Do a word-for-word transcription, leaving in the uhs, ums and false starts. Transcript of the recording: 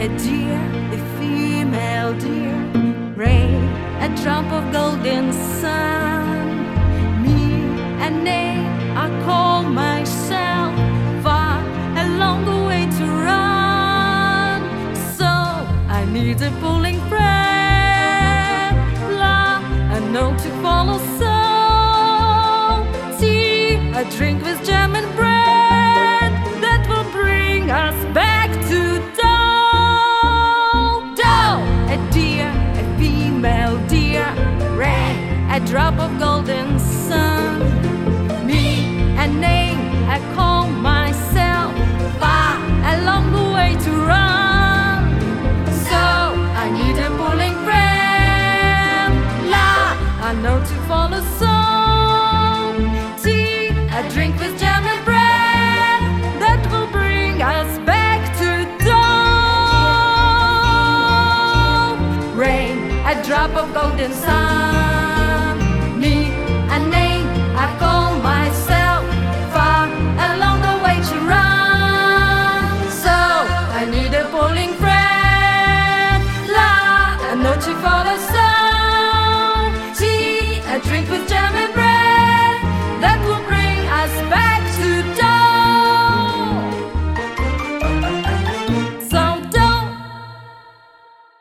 a deer, a female deer, rain, a drop of golden sun. Me, a name I call myself, far a longer way to run. So I need a pulling friend, love, a note to follow. So tea, a drink with jam and bread that will bring us back to dough. Dough, a deer, a female deer, rain, a drop of golden sun. Me, a name I call myself, far a longer way to run. So I need a pulling friend, love, I know to follow. So tea, a drink with jam and bread that will bring us back to dough. Rain, a drop of golden sun.